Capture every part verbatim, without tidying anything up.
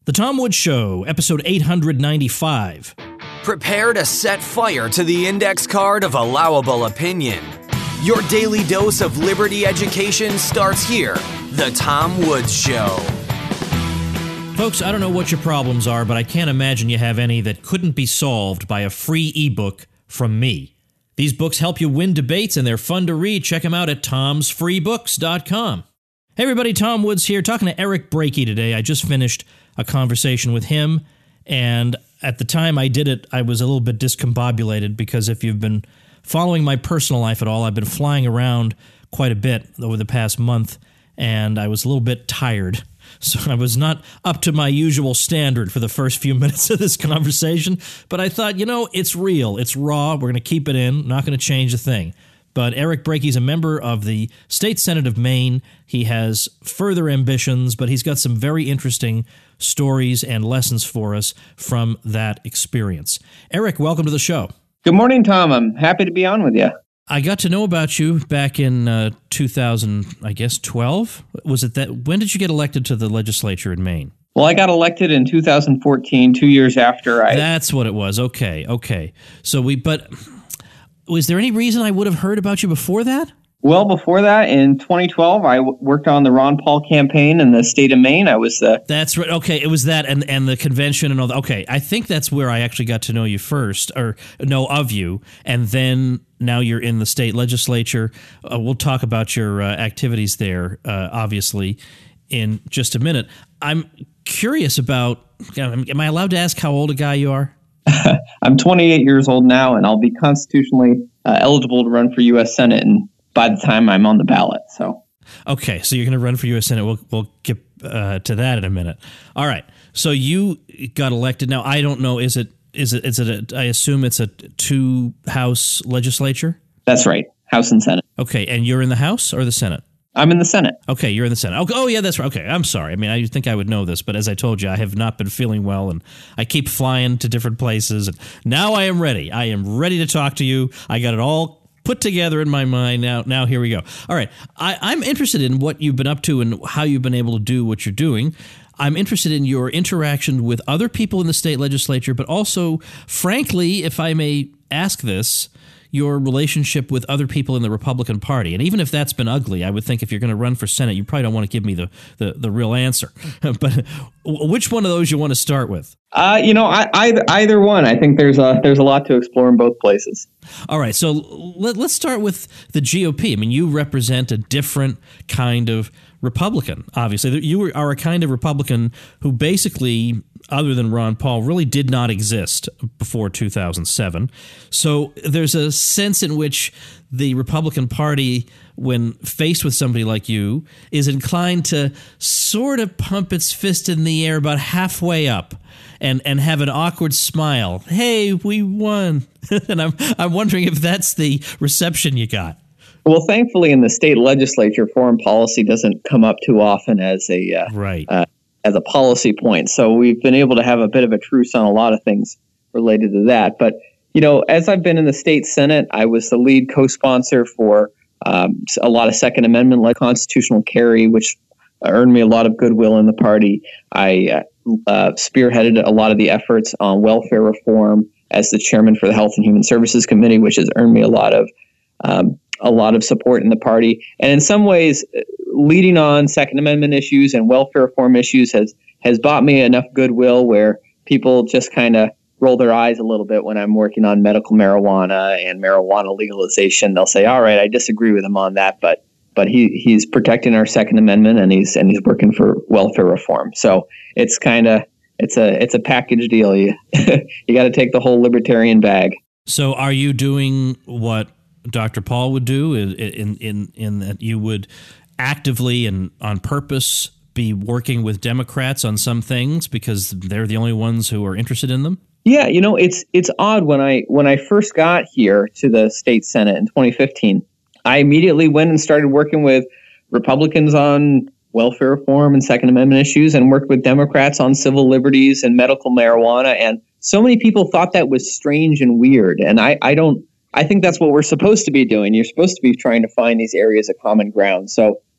The Tom Woods Show, episode eight ninety-five. Prepare to set fire to the index card of allowable opinion. Your daily dose of liberty education starts here. The Tom Woods Show. Folks, I don't know what your problems are, but I can't imagine you have any that couldn't be solved by a free ebook from me. These books help you win debates, and they're fun to read. Check them out at toms free books dot com. Hey everybody, Tom Woods here, talking to Eric Brakey today. I just finished a conversation with him, and at the time I did it, I was a little bit discombobulated because if you've been following my personal life at all, I've been flying around quite a bit over the past month, and I was a little bit tired. So I was not up to my usual standard for the first few minutes of this conversation, but I thought, you know, it's real, it's raw, we're going to keep it in, not going to change a thing. But Eric Brakey's a member of the State Senate of Maine. He has further ambitions, but he's got some very interesting stories and lessons for us from that experience. Eric, welcome to the show. Good morning, Tom. I'm happy to be on with you. I got to know about you back in uh, two thousand, I guess, twelve. Was it that? When did you get elected to the legislature in Maine? Well, I got elected in two thousand fourteen, two years after I... That's what it was. Okay, okay. So we, but... Was there any reason I would have heard about you before that? Well, before that, in twenty twelve, I w- worked on the Ron Paul campaign in the state of Maine. I was the... That's right. Okay, it was that and, and the convention and all that. Okay, I think that's where I actually got to know you first, or know of you, and then now you're in the state legislature. Uh, we'll talk about your uh, activities there, uh, obviously, in just a minute. I'm curious about... Am I allowed to ask how old a guy you are? I'm twenty-eight years old now, and I'll be constitutionally uh, eligible to run for U S Senate and by the time I'm on the ballot. So, okay, so you're going to run for U S Senate. We'll we'll get uh, to that in a minute. All right. So you got elected. Now I don't know. Is it is it is it? A, I assume it's a two house legislature. That's right, House and Senate. Okay, and you're in the House or the Senate? I'm in the Senate. Okay, you're in the Senate. Oh, oh, yeah, that's right. Okay, I'm sorry. I mean, I think I would know this, but as I told you, I have not been feeling well, and I keep flying to different places. And now I am ready. I am ready to talk to you. I got it all put together in my mind. Now, now here we go. All right, I, I'm interested in what you've been up to and how you've been able to do what you're doing. I'm interested in your interaction with other people in the state legislature, but also, frankly, if I may ask this, your relationship with other people in the Republican Party. And even if that's been ugly, I would think if you're going to run for Senate, you probably don't want to give me the, the, the real answer. But which one of those you want to start with? Uh, you know, I, either, either one. I think there's a, there's a lot to explore in both places. All right. So let, let's start with the G O P. I mean, you represent a different kind of Republican, obviously. You are a kind of Republican who basically, other than Ron Paul, really did not exist before two thousand seven. So there's a sense in which the Republican Party, when faced with somebody like you, is inclined to sort of pump its fist in the air about halfway up and, and have an awkward smile. Hey, we won. And I'm I'm wondering if that's the reception you got. Well, thankfully, in the state legislature, foreign policy doesn't come up too often as a uh, right. uh, as a policy point. So we've been able to have a bit of a truce on a lot of things related to that. But, you know, as I've been in the state Senate, I was the lead co-sponsor for um, a lot of Second Amendment like constitutional carry, which earned me a lot of goodwill in the party. I uh, uh, spearheaded a lot of the efforts on welfare reform as the chairman for the Health and Human Services Committee, which has earned me a lot of um, a lot of support in the party. And in some ways, leading on Second Amendment issues and welfare reform issues has, has bought me enough goodwill where people just kind of roll their eyes a little bit when I'm working on medical marijuana and marijuana legalization. They'll say, all right, I disagree with him on that, but but he he's protecting our Second Amendment and he's and he's working for welfare reform. So it's kind of it's a it's a package deal. You you got to take the whole libertarian bag. So are you doing what Doctor Paul would do in, in in in that you would actively and on purpose be working with Democrats on some things because they're the only ones who are interested in them? Yeah, you know, it's it's odd when I when I first got here to the state Senate in twenty fifteen, I immediately went and started working with Republicans on welfare reform and Second Amendment issues and worked with Democrats on civil liberties and medical marijuana. And so many people thought that was strange and weird. And I, I don't I think that's what we're supposed to be doing. You're supposed to be trying to find these areas of common ground. So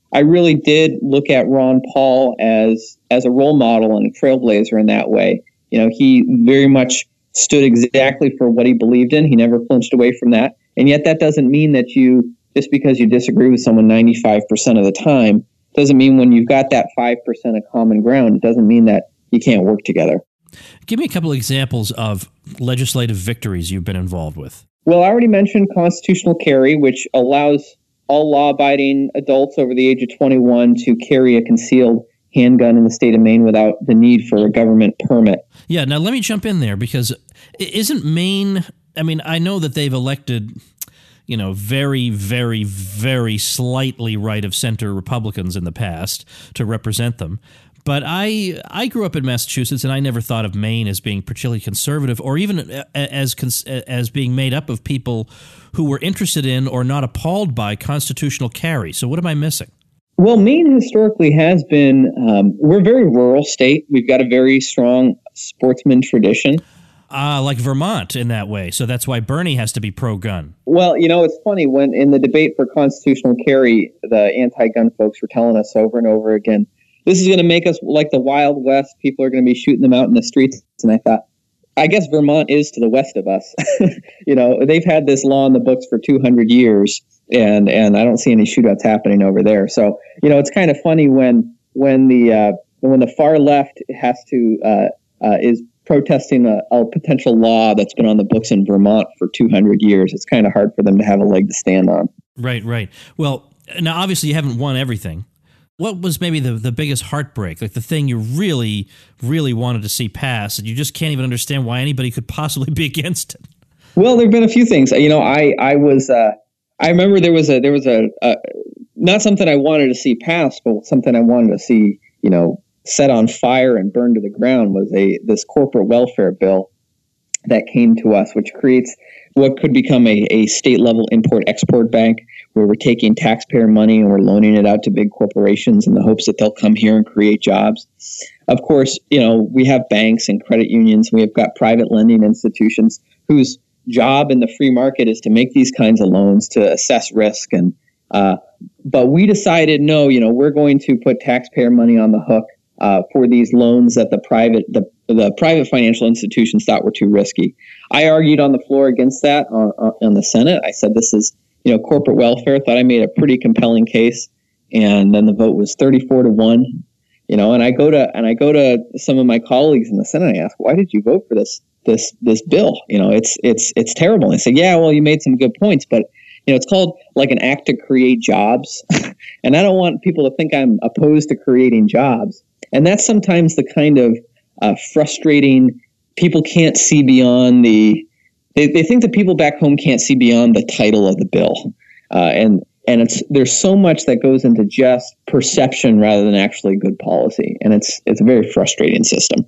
I really did look at Ron Paul as as a role model and a trailblazer in that way. You know, he very much stood exactly for what he believed in. He never flinched away from that. And yet that doesn't mean that you, just because you disagree with someone ninety-five percent of the time, doesn't mean when you've got that five percent of common ground, it doesn't mean that you can't work together. Give me a couple of examples of legislative victories you've been involved with. Well, I already mentioned constitutional carry, which allows all law-abiding adults over the age of twenty-one to carry a concealed handgun in the state of Maine without the need for a government permit. Yeah, now let me jump in there, because isn't Maine, I mean, I know that they've elected, you know, very, very, very slightly right-of-center Republicans in the past to represent them. But I I grew up in Massachusetts, and I never thought of Maine as being particularly conservative, or even as as being made up of people who were interested in or not appalled by constitutional carry. So what am I missing? Well, Maine historically has been, um, we're a very rural state. We've got a very strong sportsman tradition. Uh, like Vermont in that way. So that's why Bernie has to be pro-gun. Well, you know, it's funny, when in the debate for constitutional carry, the anti-gun folks were telling us over and over again, this is going to make us like the Wild West. People are going to be shooting them out in the streets. And I thought, I guess Vermont is to the west of us. You know, they've had this law in the books for two hundred years, and and I don't see any shootouts happening over there. So, you know, it's kind of funny when when the uh, when the far left has to uh, uh, is protesting a, a potential law that's been on the books in Vermont for two hundred years. It's kind of hard for them to have a leg to stand on. Right, right. Well, now obviously you haven't won everything. What was maybe the, the biggest heartbreak, like the thing you really, really wanted to see pass, and you just can't even understand why anybody could possibly be against it? Well, there have been a few things. You know, I I was uh, I remember there was a there was a, a not something I wanted to see pass, but something I wanted to see, you know, set on fire and burned to the ground was a this corporate welfare bill that came to us, which creates what could become a, a state-level import-export bank, where we're taking taxpayer money and we're loaning it out to big corporations in the hopes that they'll come here and create jobs. Of course, you know, we have banks and credit unions. We have got private lending institutions whose job in the free market is to make these kinds of loans, to assess risk. And uh, but we decided, no, you know, we're going to put taxpayer money on the hook uh, for these loans that the private the the private financial institutions thought were too risky. I argued on the floor against that on, on the Senate. I said, this is, you know, corporate welfare. Thought I made a pretty compelling case, and then the vote was thirty-four to one. You know, and I go to and I go to some of my colleagues in the Senate. And I ask, why did you vote for this this this bill? You know, it's it's it's terrible. And they say, yeah, well, you made some good points, but you know, it's called like an act to create jobs, and I don't want people to think I'm opposed to creating jobs. And that's sometimes the kind of uh, frustrating. People can't see beyond the. They, they think that people back home can't see beyond the title of the bill, uh, and and it's there's so much that goes into just perception rather than actually good policy, and it's it's a very frustrating system.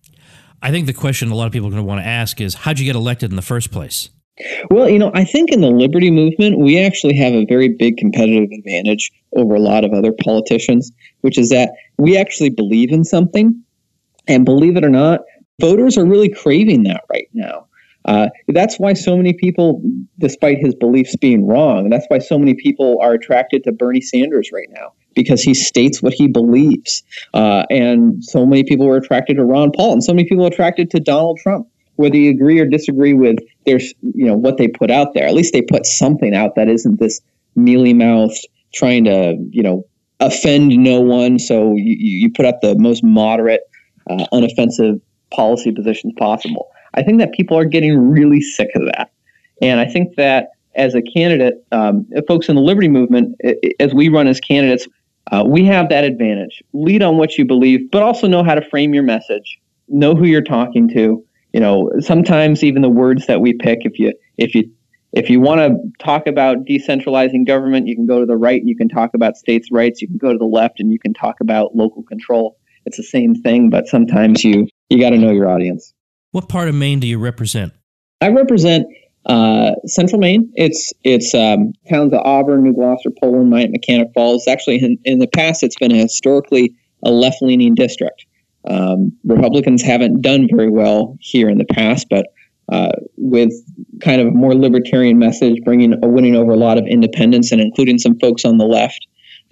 I think the question a lot of people are going to want to ask is, how'd you get elected in the first place? Well, you know, I think in the liberty movement, we actually have a very big competitive advantage over a lot of other politicians, which is that we actually believe in something. And believe it or not, voters are really craving that right now. Uh, that's why so many people, despite his beliefs being wrong, that's why so many people are attracted to Bernie Sanders right now, because he states what he believes. Uh, and so many people were attracted to Ron Paul, and so many people are attracted to Donald Trump. Whether you agree or disagree with their, you know, what they put out there, at least they put something out that isn't this mealy-mouthed trying to, you know, offend no one. So you, you put out the most moderate, uh, unoffensive policy positions possible. I think that people are getting really sick of that. And I think that as a candidate, um, folks in the liberty movement, as we run as candidates, uh, we have that advantage. Lead on what you believe, but also know how to frame your message. Know who you're talking to. You know, sometimes even the words that we pick, if you if you if you want to talk about decentralizing government, you can go to the right and you can talk about states' rights. You can go to the left and you can talk about local control. It's the same thing, but sometimes you you got to know your audience. What part of Maine do you represent? I represent uh, Central Maine. It's it's um, towns of Auburn, New Gloucester, Poland, Myatt, Mechanic Falls. Actually, in, in the past, it's been a historically a left-leaning district. Um, Republicans haven't done very well here in the past, but uh, with kind of a more libertarian message, bringing a winning over a lot of independents and including some folks on the left,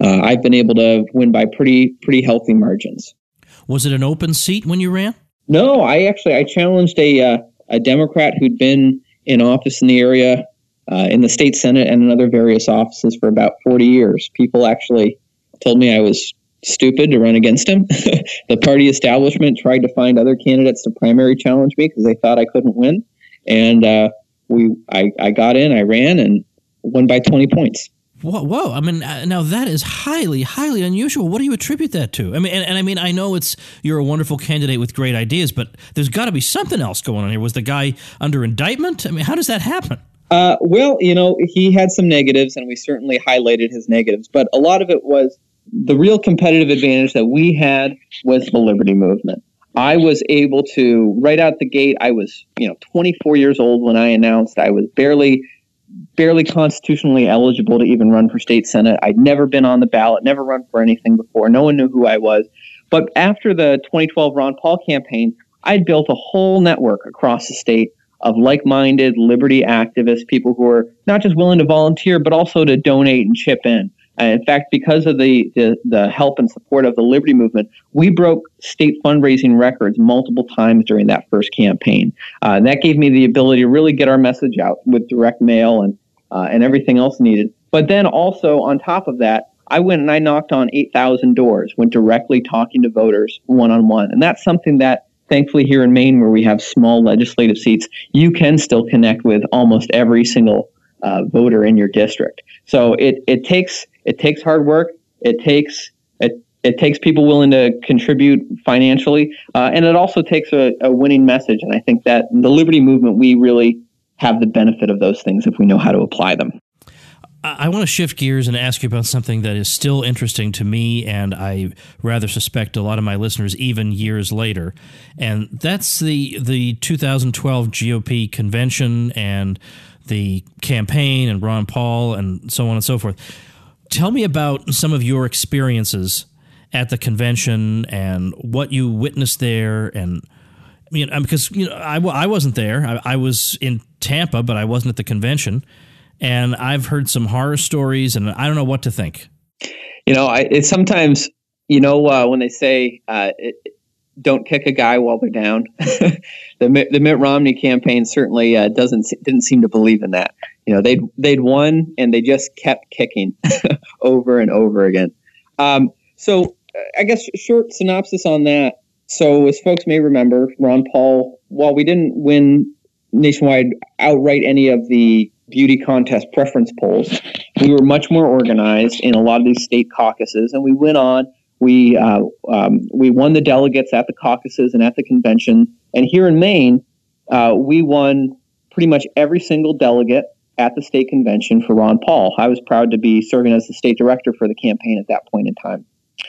uh, I've been able to win by pretty pretty healthy margins. Was it an open seat when you ran? No, I actually I challenged a uh, a Democrat who'd been in office in the area, uh, in the state Senate and in other various offices for about forty years. People actually told me I was stupid to run against him. The party establishment tried to find other candidates to primary challenge me because they thought I couldn't win. And uh, we, I, I got in, I ran, and won by twenty points. Whoa, whoa. I mean, uh, now that is highly, highly unusual. What do you attribute that to? I mean, and, and I mean, I know it's you're a wonderful candidate with great ideas, but there's got to be something else going on here. Was the guy under indictment? I mean, how does that happen? Uh, well, you know, he had some negatives, and we certainly highlighted his negatives, but a lot of it was the real competitive advantage that we had was the Liberty Movement. I was able to, right out the gate, I was, you know, twenty-four years old when I announced I was barely barely constitutionally eligible to even run for state Senate. I'd never been on the ballot, never run for anything before. No one knew who I was. But after the twenty twelve Ron Paul campaign, I'd built a whole network across the state of like-minded liberty activists, people who are not just willing to volunteer, but also to donate and chip in. And in fact, because of the, the, the help and support of the Liberty Movement, we broke state fundraising records multiple times during that first campaign. Uh, and that gave me the ability to really get our message out with direct mail and uh, and everything else needed. But then also on top of that, I went and I knocked on eight thousand doors, went directly talking to voters one-on-one. And that's something that, thankfully, here in Maine, where we have small legislative seats, you can still connect with almost every single uh, voter in your district. So it it takes it takes hard work. It takes it it takes people willing to contribute financially, uh, and it also takes a, a winning message. And I think that the Liberty Movement, we really have the benefit of those things if we know how to apply them. I want to shift gears and ask you about something that is still interesting to me, and I rather suspect a lot of my listeners even years later, and that's the the two thousand twelve G O P convention and the campaign and Ron Paul and so on and so forth. Tell me about some of your experiences at the convention and what you witnessed there, and you know, because you know I, I wasn't there. I, I was in Tampa, but I wasn't at the convention. And I've heard some horror stories, and I don't know what to think. You know, I, it's sometimes, you know, uh, when they say uh, it, don't kick a guy while they're down, the the Mitt Romney campaign certainly uh, doesn't didn't seem to believe in that. You know, they'd they'd won, and they just kept kicking over and over again. Um, so I guess short synopsis on that. So as folks may remember, Ron Paul, while we didn't win nationwide outright any of the beauty contest preference polls, we were much more organized in a lot of these state caucuses, and we went on. We uh, um, we won the delegates at the caucuses and at the convention. And here in Maine, uh, we won pretty much every single delegate at the state convention for Ron Paul. I was proud to be serving as the state director for the campaign at that point in time.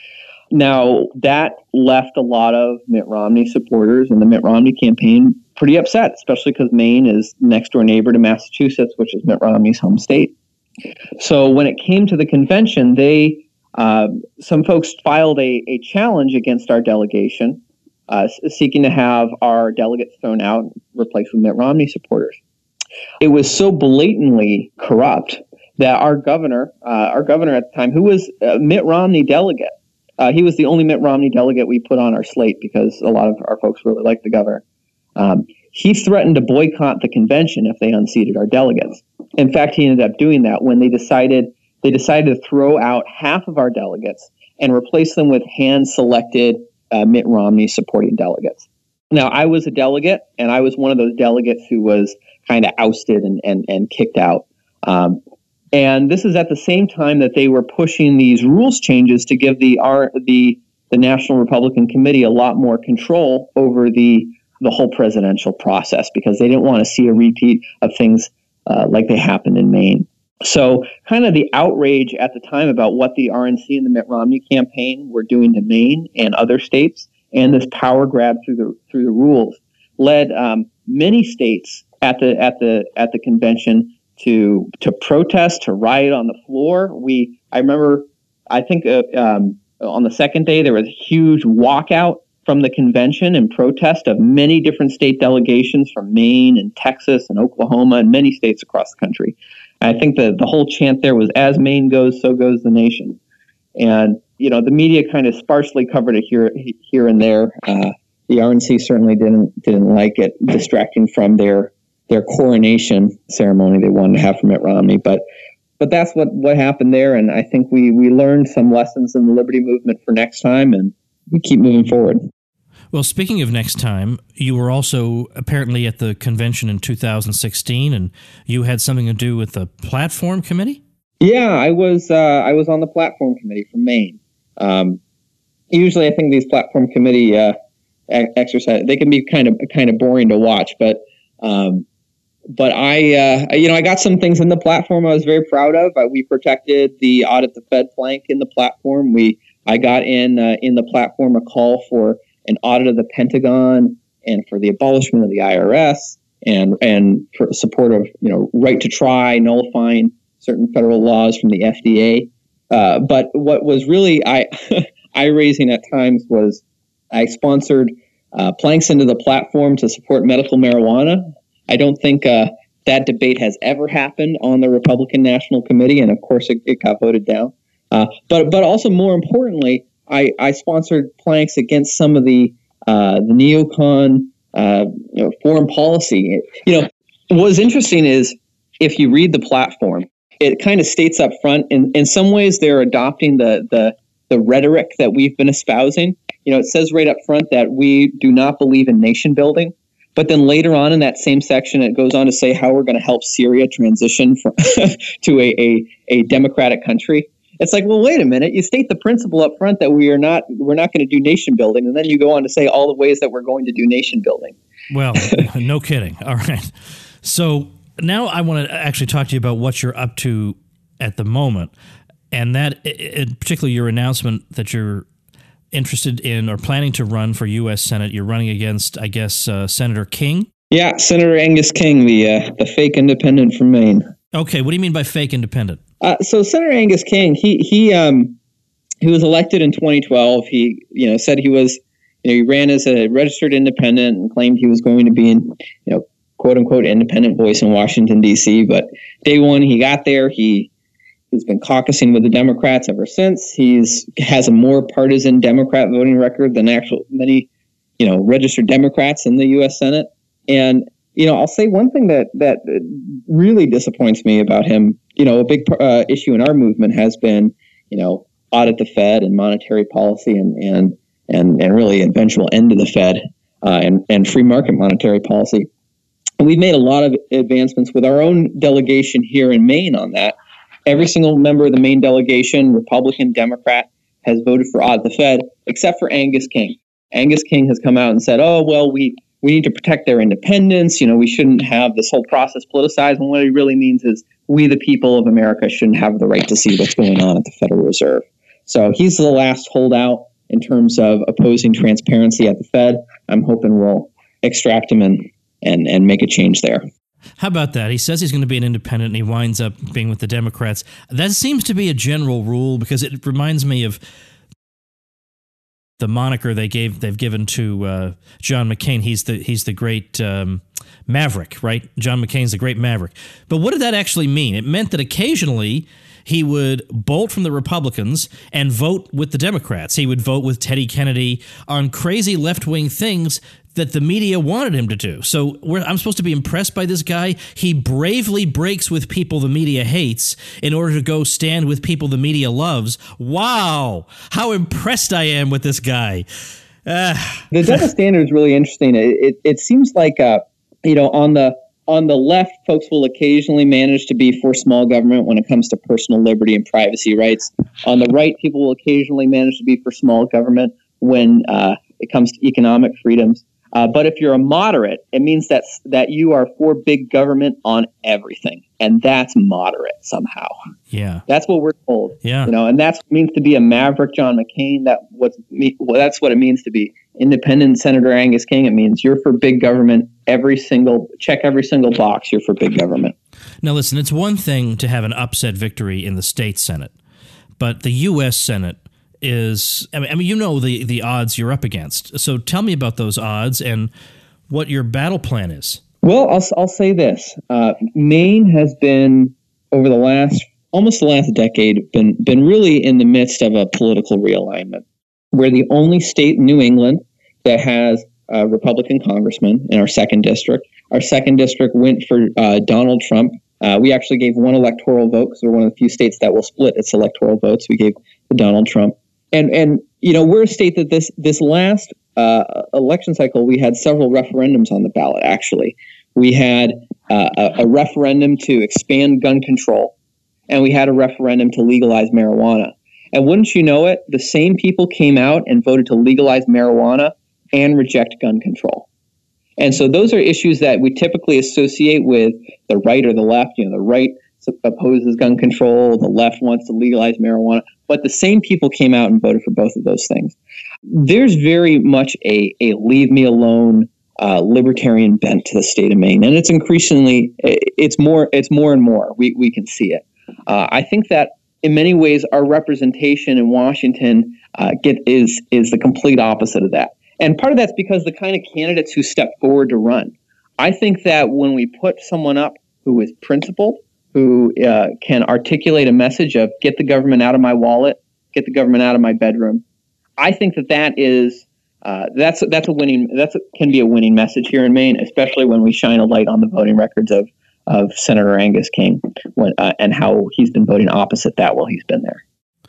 Now, that left a lot of Mitt Romney supporters and the Mitt Romney campaign pretty upset, especially because Maine is next door neighbor to Massachusetts, which is Mitt Romney's home state. So when it came to the convention, they uh, some folks filed a, a challenge against our delegation, uh, seeking to have our delegates thrown out and replaced with Mitt Romney supporters. It was so blatantly corrupt that our governor, uh, our governor at the time, who was a Mitt Romney delegate, uh, he was the only Mitt Romney delegate we put on our slate because a lot of our folks really liked the governor. Um, he threatened to boycott the convention if they unseated our delegates. In fact, he ended up doing that when they decided they decided to throw out half of our delegates and replace them with hand-selected uh, Mitt Romney supporting delegates. Now, I was a delegate, and I was one of those delegates who was kind of ousted and, and, and kicked out. Um, and this is at the same time that they were pushing these rules changes to give the our, the the National Republican Committee a lot more control over the the whole presidential process, because they didn't want to see a repeat of things uh, like they happened in Maine. So kind of the outrage at the time about what the R N C and the Mitt Romney campaign were doing to Maine and other states, and this power grab through the through the rules, led um, many states at the at the at the convention to to protest, to riot on the floor. We I remember I think uh, um, on the second day there was a huge walkout from the convention in protest of many different state delegations from Maine and Texas and Oklahoma and many states across the country. And I think the, the whole chant there was, as Maine goes, so goes the nation. And, you know, the media kind of sparsely covered it here here and there. Uh, the R N C certainly didn't didn't like it, distracting from their their coronation ceremony they wanted to have for Mitt Romney. But but that's what, what happened there. And I think we, we learned some lessons in the liberty movement for next time, and we keep moving forward. Well, speaking of next time, you were also apparently at the convention in two thousand sixteen, and you had something to do with the platform committee? Yeah, I was uh, I was on the platform committee from Maine. Um, usually, I think these platform committee uh, exercise they can be kind of kind of boring to watch, but um, but I uh, you know I got some things in the platform I was very proud of. Uh, we protected the audit the Fed plank in the platform. We I got in uh, in the platform a call for an audit of the Pentagon and for the abolishment of the I R S and and for support of you know right to try, nullifying certain federal laws from the F D A. Uh, but what was really eye raising at times was I sponsored uh, planks into the platform to support medical marijuana. I don't think uh, that debate has ever happened on the Republican National Committee, and of course it, it got voted down. Uh, but but also more importantly, I, I sponsored planks against some of the uh, the neocon uh, you know, foreign policy. You know, what was interesting is if you read the platform, it kind of states up front. In in some ways, they're adopting the the the rhetoric that we've been espousing. You know, it says right up front that we do not believe in nation building. But then later on in that same section, it goes on to say how we're going to help Syria transition from to a, a a democratic country. It's like, well, wait a minute. You state the principle up front that we are not we're not going to do nation building, and then you go on to say all the ways that we're going to do nation building. Well, no kidding. All right. So now I want to actually talk to you about what you're up to at the moment, and that, it, particularly your announcement that you're interested in or planning to run for U S Senate. You're running against, I guess, uh, Senator King? Yeah, Senator Angus King, the uh, the fake independent from Maine. Okay, what do you mean by fake independent? Uh, so Senator Angus King, he he um he was elected in twenty twelve. He you know said he was you know he ran as a registered independent and claimed he was going to be in you know quote unquote independent voice in Washington D C. But day one he got there, he he's been caucusing with the Democrats ever since. He's has a more partisan Democrat voting record than actual many you know registered Democrats in the U S Senate. And you know, I'll say one thing that that really disappoints me about him. You know, a big uh, issue in our movement has been, you know, audit the Fed and monetary policy and and and, and really eventual end to the Fed uh, and and free market monetary policy. And we've made a lot of advancements with our own delegation here in Maine on that. Every single member of the Maine delegation, Republican, Democrat, has voted for audit the Fed, except for Angus King. Angus King has come out and said, "Oh well, we." We need to protect their independence. You know, we shouldn't have this whole process politicized. And what he really means is we, the people of America, shouldn't have the right to see what's going on at the Federal Reserve. So he's the last holdout in terms of opposing transparency at the Fed. I'm hoping we'll extract him and, and, and make a change there. How about that? He says he's going to be an independent and he winds up being with the Democrats. That seems to be a general rule because it reminds me of the moniker they gave they've given to uh, John McCain. He's the he's the great um, maverick, right? John McCain's the great maverick. But what did that actually mean? It meant that occasionally he would bolt from the Republicans and vote with the Democrats. He would vote with Teddy Kennedy on crazy left-wing things that the media wanted him to do. So we're, I'm supposed to be impressed by this guy. He bravely breaks with people the media hates in order to go stand with people the media loves. Wow, how impressed I am with this guy. Uh. The double standard is really interesting. It, it, it seems like, uh, you know, on the on the left, folks will occasionally manage to be for small government when it comes to personal liberty and privacy rights. On the right, people will occasionally manage to be for small government when uh, it comes to economic freedoms. Uh, but if you're a moderate, it means that that you are for big government on everything, and that's moderate somehow. Yeah, that's what we're told. Yeah, you know, and that's what it means to be a maverick, John McCain. That what's well, that's what it means to be independent Senator Angus King. It means you're for big government. Every single check, every single box, you're for big government. Now, listen, it's one thing to have an upset victory in the state Senate, but the U S Senate is, I mean, I mean, you know the, the odds you're up against. So tell me about those odds and what your battle plan is. Well, I'll, I'll say this. Uh, Maine has been, over the last almost the last decade, been been really in the midst of a political realignment. We're the only state in New England that has a Republican congressman in our second district. Our second district went for uh, Donald Trump. Uh, we actually gave one electoral vote because we're one of the few states that will split its electoral votes. We gave to Donald Trump. And, and you know, we're a state that this this last uh, election cycle, we had several referendums on the ballot, actually. We had uh, a, a referendum to expand gun control, and we had a referendum to legalize marijuana. And wouldn't you know it, the same people came out and voted to legalize marijuana and reject gun control. And so those are issues that we typically associate with the right or the left. You know, the right opposes gun control, the left wants to legalize marijuana, but the same people came out and voted for both of those things. There's very much a, a leave me alone uh, libertarian bent to the state of Maine, and it's increasingly, it's more, it's more and more. We we can see it. Uh, I think that in many ways, our representation in Washington uh, get is is the complete opposite of that. And part of that's because the kind of candidates who step forward to run. I think that when we put someone up who is principled, who uh, can articulate a message of get the government out of my wallet, get the government out of my bedroom, I think that that is uh, that's that's a winning that's a, can be a winning message here in Maine, especially when we shine a light on the voting records of. of Senator Angus King when, uh, and how he's been voting opposite that while he's been there.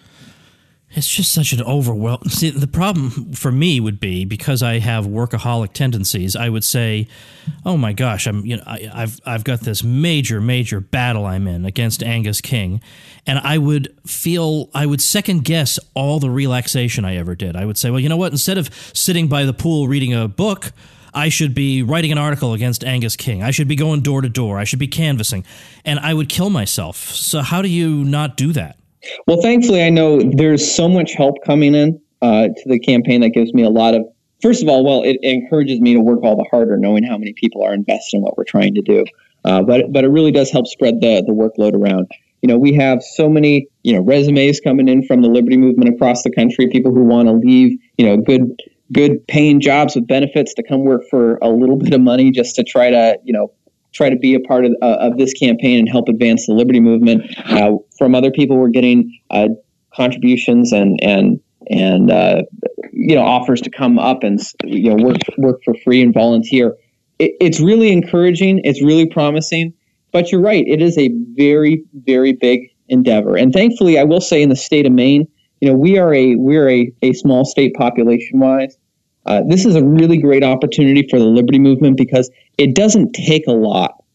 It's just such an overwhelming. See, the problem for me would be because I have workaholic tendencies. I would say, "Oh my gosh, I'm you know I, I've I've got this major major battle I'm in against Angus King," and I would feel I would second guess all the relaxation I ever did. I would say, "Well, you know what? Instead of sitting by the pool reading a book, I should be writing an article against Angus King. I should be going door to door. I should be canvassing," and I would kill myself. So how do you not do that? Well, thankfully, I know there's so much help coming in uh, to the campaign that gives me a lot of, first of all, well, it encourages me to work all the harder knowing how many people are invested in what we're trying to do. Uh, but but it really does help spread the, the workload around. You know, we have so many, you know, resumes coming in from the Liberty Movement across the country, people who want to leave, you know, good good paying jobs with benefits to come work for a little bit of money just to try to, you know, try to be a part of, uh, of this campaign and help advance the Liberty Movement. Uh, from other people, we're getting uh, contributions and and and uh, you know offers to come up and you know work work for free and volunteer. It, it's really encouraging. It's really promising. But you're right. It is a very very big endeavor. And thankfully, I will say in the state of Maine, you know, we are a we're a, a small state population wise. Uh, this is a really great opportunity for the Liberty Movement because it doesn't take a lot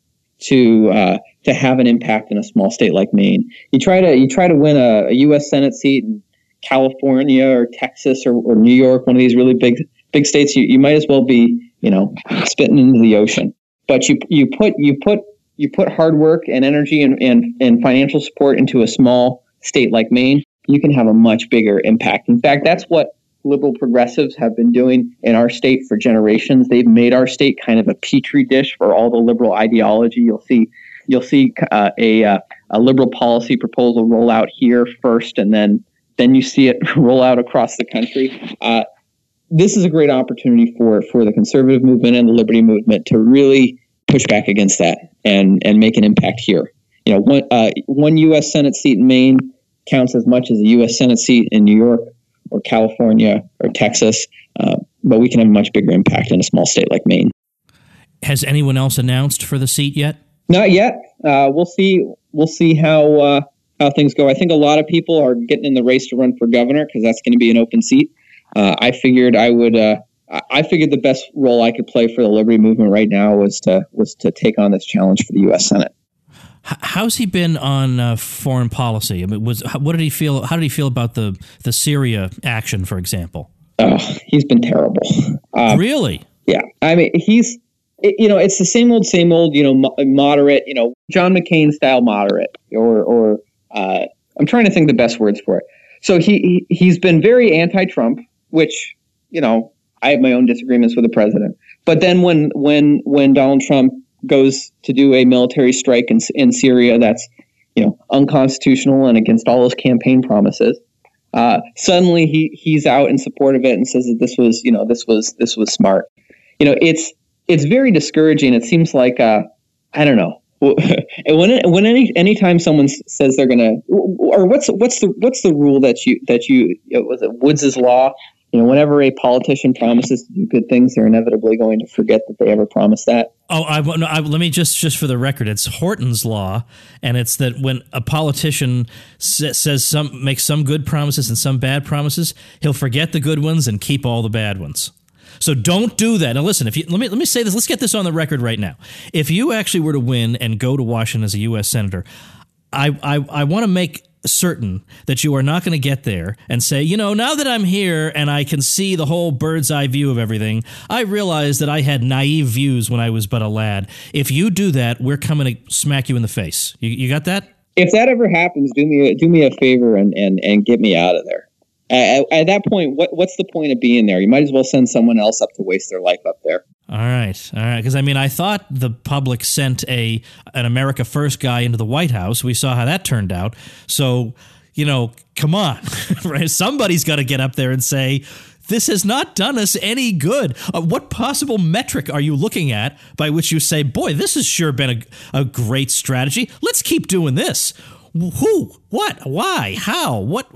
to uh, to have an impact in a small state like Maine. You try to you try to win a, a U S Senate seat in California or Texas or, or New York, one of these really big big states. You, you might as well be you know spitting into the ocean. But you you put you put you put hard work and energy and, and, and financial support into a small state like Maine, you can have a much bigger impact. In fact, that's what liberal progressives have been doing in our state for generations. They've made our state kind of a petri dish for all the liberal ideology. You'll see, you'll see uh, a uh, a liberal policy proposal roll out here first, and then then you see it roll out across the country. Uh, this is a great opportunity for for the conservative movement and the Liberty Movement to really push back against that and and make an impact here. You know, one uh, one U S Senate seat in Maine counts as much as a U S Senate seat in New York or California or Texas, uh, but we can have a much bigger impact in a small state like Maine. Has anyone else announced for the seat yet? Not yet. Uh, we'll see. We'll see how uh, how things go. I think a lot of people are getting in the race to run for governor because that's going to be an open seat. Uh, I figured I would. Uh, I figured the best role I could play for the Liberty Movement right now was to was to take on this challenge for the U S Senate. How's he been on uh, foreign policy? I mean, was what did he feel? How did he feel about the the Syria action, for example? Oh, he's been terrible. Um, really? Yeah. I mean, he's it, you know, it's the same old, same old. You know, mo- moderate. You know, John McCain style moderate, or or uh, I'm trying to think the best words for it. So he, he he's been very anti-Trump, which you know I have my own disagreements with the president. But then when when when Donald Trump goes to do a military strike in, in Syria that's, you know, unconstitutional and against all his campaign promises. Uh, suddenly he he's out in support of it and says that this was, you know, this was this was smart. You know, it's it's very discouraging. It seems like uh, I don't know, Well, when when any anytime someone says they're gonna, or what's what's the what's the rule that you that you it was it Woods' law? You know, whenever a politician promises to do good things, they're inevitably going to forget that they ever promised that. Oh, I, no, I, let me just, just for the record, it's Horton's law, and it's that when a politician sa- says some, makes some good promises and some bad promises, he'll forget the good ones and keep all the bad ones. So don't do that. Now listen, if you let me let me say this, let's get this on the record right now. If you actually were to win and go to Washington as a U S senator, I I, I want to make certain that you are not going to get there and say, you know, now that I'm here and I can see the whole bird's eye view of everything, I realize that I had naive views when I was but a lad. If you do that, we're coming to smack you in the face. You, you got that? If that ever happens, do me a, do me a favor and, and, and get me out of there. At, at that point, what what's the point of being there? You might as well send someone else up to waste their life up there. All right, all right. Because I mean, I thought the public sent a an America First guy into the White House. We saw how that turned out. So, you know, come on, right? Somebody's got to get up there and say, this has not done us any good. Uh, what possible metric are you looking at by which you say, boy, this has sure been a, a great strategy. Let's keep doing this. Who? What? Why? How? What?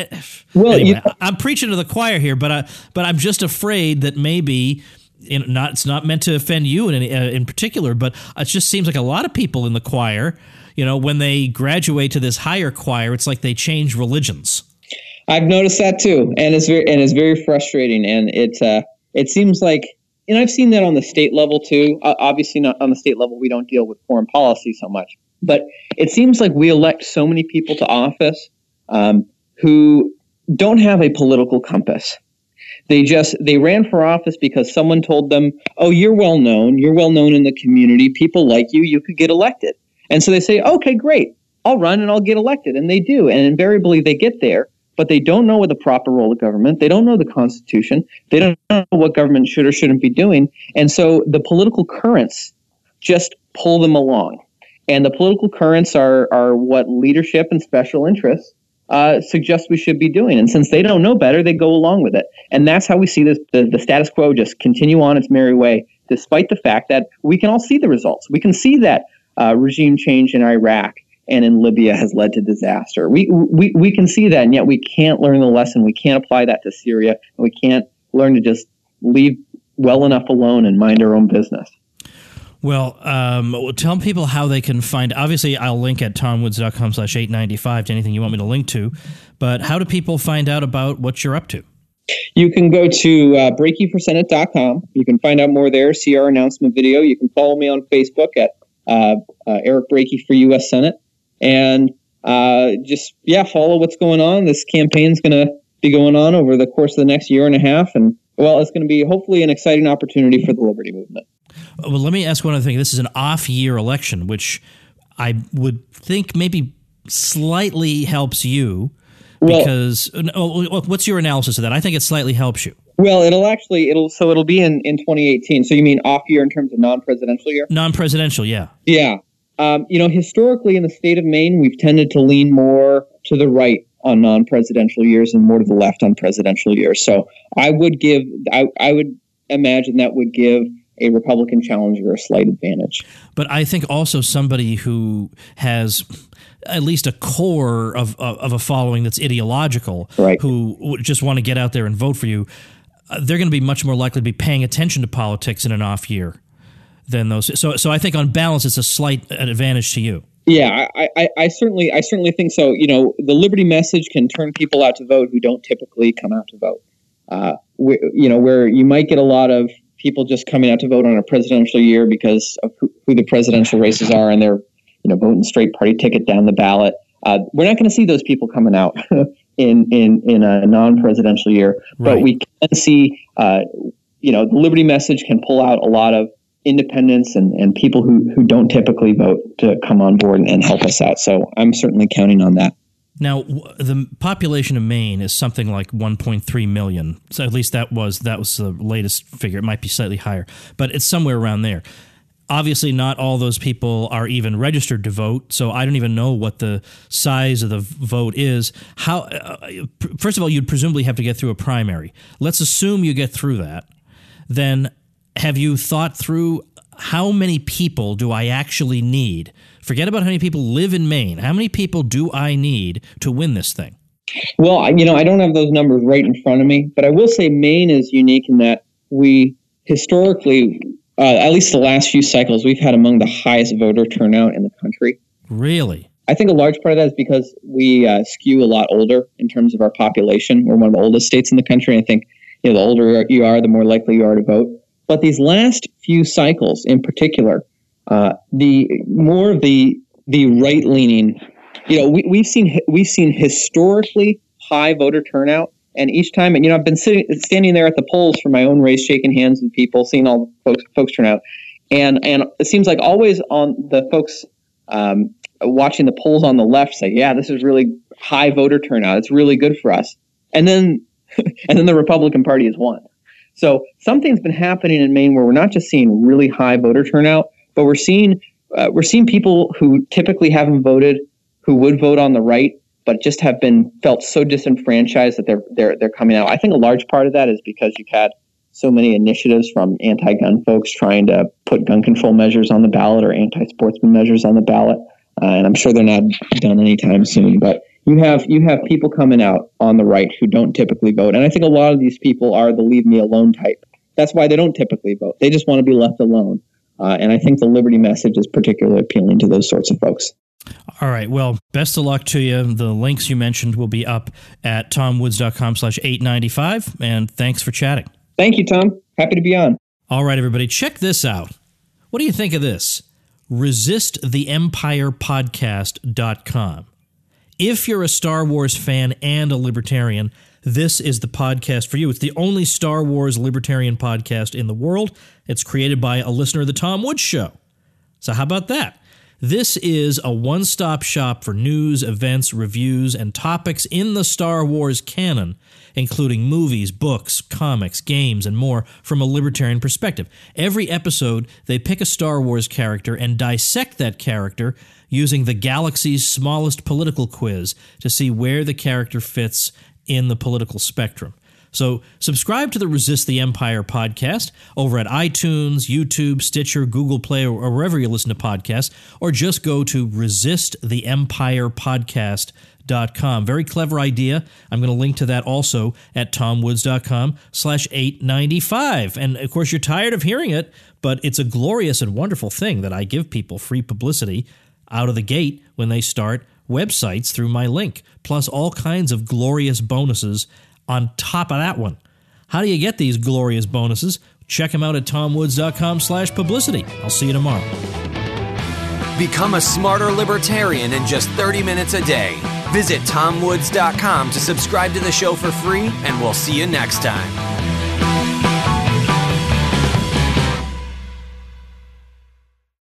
Well, anyway, you, I'm preaching to the choir here, but I, but I'm just afraid that maybe, you know, not it's not meant to offend you in uh, in particular, but it just seems like a lot of people in the choir, you know, when they graduate to this higher choir, it's like they change religions. I've noticed that too, and it's very and it's very frustrating, and it uh, it seems like, and I've seen that on the state level too. Uh, obviously, not on the state level, we don't deal with foreign policy so much. But it seems like we elect so many people to office um, who don't have a political compass. They just they ran for office because someone told them, oh, you're well known. You're well known in the community. People like you. You could get elected. And so they say, OK, great. I'll run and I'll get elected. And they do. And invariably they get there. But they don't know what the proper role of government. They don't know the Constitution. They don't know what government should or shouldn't be doing. And so the political currents just pull them along. And the political currents are are what leadership and special interests uh, suggest we should be doing. And since they don't know better, they go along with it. And that's how we see this the, the status quo just continue on its merry way, despite the fact that we can all see the results. We can see that uh, regime change in Iraq and in Libya has led to disaster. We, we we can see that, and yet we can't learn the lesson. We can't apply that to Syria. And we can't learn to just leave well enough alone and mind our own business. Well, um, tell people how they can find. Obviously, I'll link at tomwoods.com slash 895 to anything you want me to link to. But how do people find out about what you're up to? You can go to uh, breaky for senate dot com. You can find out more there, see our announcement video. You can follow me on Facebook at uh, uh, Eric Brakey for U S Senate. And uh, just, yeah, follow what's going on. This campaign's going to be going on over the course of the next year and a half. And, well, it's going to be hopefully an exciting opportunity for the Liberty Movement. Well, let me ask one other thing. This is an off-year election, which I would think maybe slightly helps you because well, – what's your analysis of that? I think it slightly helps you. Well, it'll actually – it'll so it'll be in, in twenty eighteen. So you mean off-year in terms of non-presidential year? Non-presidential, yeah. Yeah. Um, you know, historically in the state of Maine, we've tended to lean more to the right on non-presidential years and more to the left on presidential years. So I would give I, – I would imagine that would give – a Republican challenger a slight advantage. But I think also somebody who has at least a core of of, of a following that's ideological, right, who just want to get out there and vote for you, uh, they're going to be much more likely to be paying attention to politics in an off year than those. So, so I think on balance, it's a slight advantage to you. Yeah, I, I, I certainly, I certainly think so. You know, the Liberty message can turn people out to vote who don't typically come out to vote. Uh, we, you know, where you might get a lot of people just coming out to vote on a presidential year because of who, who the presidential races are, and they're, you know, voting straight party ticket down the ballot. Uh, we're not going to see those people coming out in in in a non-presidential year, right. But we can see, uh, you know, the Liberty message can pull out a lot of independents and, and people who, who don't typically vote to come on board and, and help us out. So I'm certainly counting on that. Now, the population of Maine is something like one point three million. So at least that was that was the latest figure. It might be slightly higher, but it's somewhere around there. Obviously, not all those people are even registered to vote, so I don't even know what the size of the vote is. How? Uh, first of all, you'd presumably have to get through a primary. Let's assume you get through that. Then have you thought through how many people do I actually need? Forget about how many people live in Maine. How many people do I need to win this thing? Well, you know, I don't have those numbers right in front of me, but I will say Maine is unique in that we historically, uh, at least the last few cycles, we've had among the highest voter turnout in the country. Really? I think a large part of that is because we uh, skew a lot older in terms of our population. We're one of the oldest states in the country. I think, you know, the older you are, the more likely you are to vote. But these last few cycles in particular, uh, the more of the the right-leaning, you know, we, we've seen we've seen historically high voter turnout. And each time, you know, I've been sitting, standing there at the polls for my own race, shaking hands with people, seeing all the folks, folks turn out. And, and it seems like always on the folks um, watching the polls on the left say, yeah, this is really high voter turnout. It's really good for us. And then, and then the Republican Party has won. So something's been happening in Maine where we're not just seeing really high voter turnout, but we're seeing, uh, we're seeing people who typically haven't voted, who would vote on the right, but just have been felt so disenfranchised that they're they're they're coming out. I think a large part of that is because you've had so many initiatives from anti-gun folks trying to put gun control measures on the ballot or anti-sportsman measures on the ballot, uh, and I'm sure they're not done anytime soon. But you have you have people coming out on the right who don't typically vote, and I think a lot of these people are the leave me alone type. That's why they don't typically vote. They just want to be left alone, uh, and I think the liberty message is particularly appealing to those sorts of folks. All right. Well, best of luck to you. The links you mentioned will be up at tomwoods.com slash 895. And thanks for chatting. Thank you, Tom. Happy to be on. All right, everybody. Check this out. What do you think of this? resist the empire podcast dot com. If you're a Star Wars fan and a libertarian, this is the podcast for you. It's the only Star Wars libertarian podcast in the world. It's created by a listener of the Tom Woods Show. So how about that? This is a one-stop shop for news, events, reviews, and topics in the Star Wars canon, including movies, books, comics, games, and more from a libertarian perspective. Every episode, they pick a Star Wars character and dissect that character using the galaxy's smallest political quiz to see where the character fits in the political spectrum. So subscribe to the Resist the Empire podcast over at iTunes, YouTube, Stitcher, Google Play, or wherever you listen to podcasts, or just go to resist the empire podcast dot com. Very clever idea. I'm going to link to that also at tomwoods.com slash 895. And of course, you're tired of hearing it, but it's a glorious and wonderful thing that I give people free publicity out of the gate when they start websites through my link, plus all kinds of glorious bonuses on top of that one. How do you get these glorious bonuses? Check them out at tomwoods.com slash publicity. I'll see you tomorrow. Become a smarter libertarian in just thirty minutes a day. Visit tom woods dot com to subscribe to the show for free, and we'll see you next time.